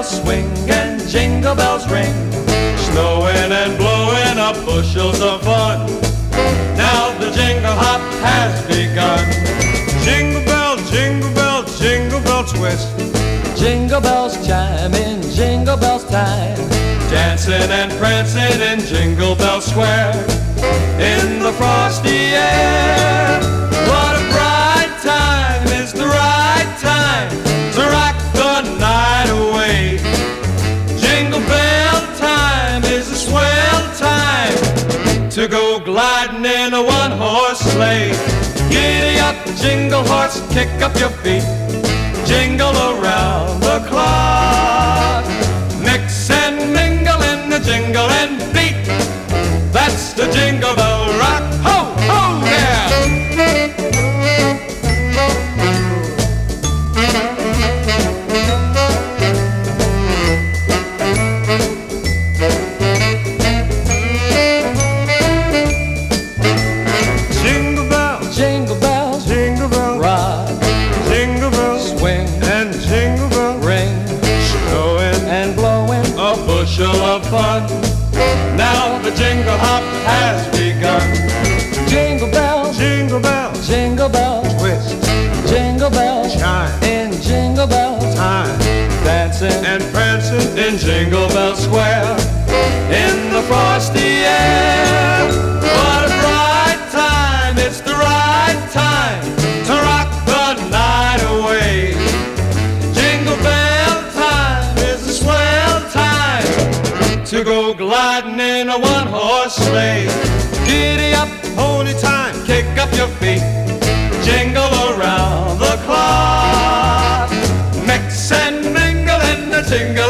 bells swing and jingle bells ring, snowing and blowing up bushels of fun. Now the jingle hop has begun. Jingle bell, jingle bell, jingle bell twist. Jingle bells chime in Jingle Bells time, dancing and prancing in Jingle Bell Square. In the frosty air, what a bright time is the right time to rock the night away. Jingle bell time is a swell time to go gliding in a one-horse sleigh. Giddy up, jingle horse, kick up your feet, jingle around the clock. Mix and mingle in the jingle and beat, that's the Jingle Bell Rock. Ho, ho, yeah! Jingle bells, jingle bells, jingle bells rock. Jingle bells swing and jingle bells ring, snowing and blowing a bushel of fun. Now the jingle hop has begun. Jingle bells, jingle bells, jingle bells twist. Jingle bells chime in Jingle Bell time, dancing and prancing in Jingle Bell Square. In the frosty air, what a bright time, it's the right time to rock the night away. Jingle bell time is a swell time to go gliding in a one-horse sleigh. Giddy up, pony time, kick up your feet, jingle around the clock. Mix and mingle in the jingle